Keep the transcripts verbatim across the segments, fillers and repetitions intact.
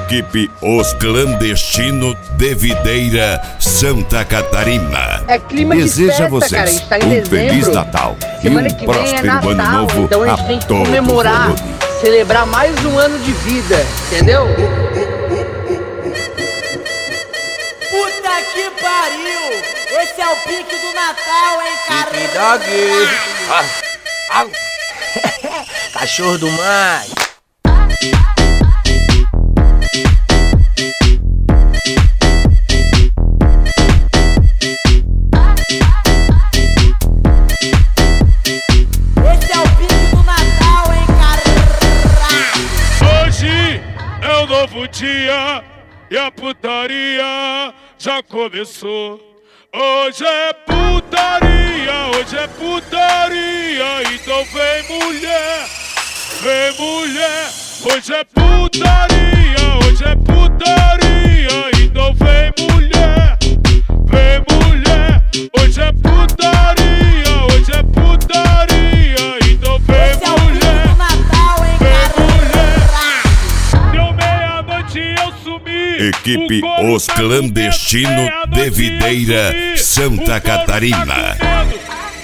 Equipe Os Clandestinos de Videira, Santa Catarina. É clima Deseja de festa, vocês cara. A gente tá em um dezembro. Feliz Natal e Semana um que vem é próspero Natal, Ano Novo então a gente a tem que todo comemorar, volume. celebrar mais um ano de vida, entendeu? Puta que pariu! Esse é o pique do Natal, hein, cara? Pique dog! Ah, ah. Cachorro do mar! Esse é o pique do Natal, hein, cara? Hoje é um novo dia e a putaria já começou. Hoje é putaria, hoje é putaria, então vem mulher, vem mulher. Hoje é putaria, hoje é putaria, então vem mulher, vem mulher. Hoje é putaria, hoje é putaria, então vem Esse é o pique mulher, do Natal, hein, cara? deu meia-noite e eu sumi. Equipe O coro Os tá Clandestinos comendo, de meia-noite Videira, e eu sumi. Santa O coro Catarina. tá comendo.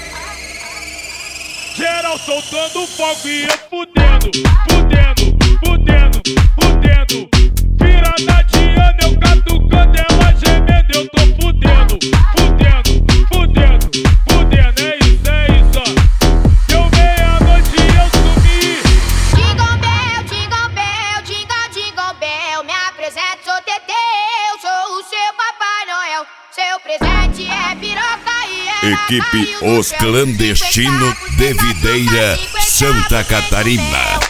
Geral soltando fogo e eu fudendo, fudendo, fudendo, fudendo. Virada de ano eu catucando, ela gemendo, eu tô fudendo, fudendo, fudendo, fudendo. É isso, é isso, ó. Deu meia-noite e eu sumi. Jingle bell, jingle bell, jingle, jingle bell. Me apresento, sou Teteu, sou o seu Papai Noel. Seu presente é piroca e é Equipe Os Clandestinos de Videira, Santa Catarina.